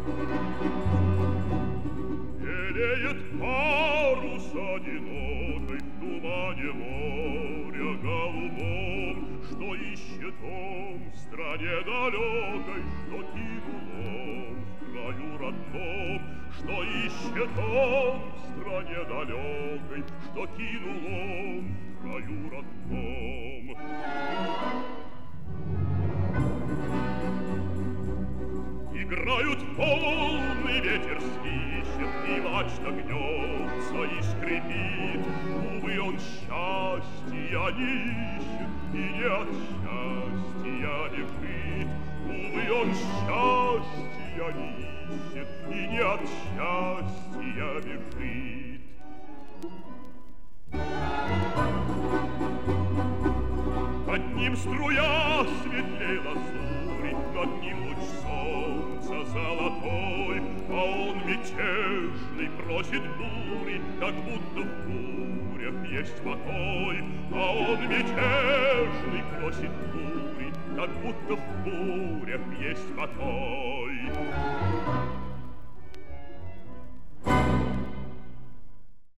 Белеет парус одинокой в тумане моря голубом, что ищет он в стране далекой, что кинул он в краю родном, что ищет он в стране далекой, что кинул он в краю родном. Играют волны, ветер свищет, и мачта гнется и скрипит. Увы, он счастья не ищет, и не от счастья бежит. Увы, он счастья не ищет, и не от счастья бежит. Под ним струя светлей лазури, над ним луч солнца золотой, а он мятежный просит бури, как будто в бурях есть покой. А он мятежный просит бури, как будто в бурях есть покой.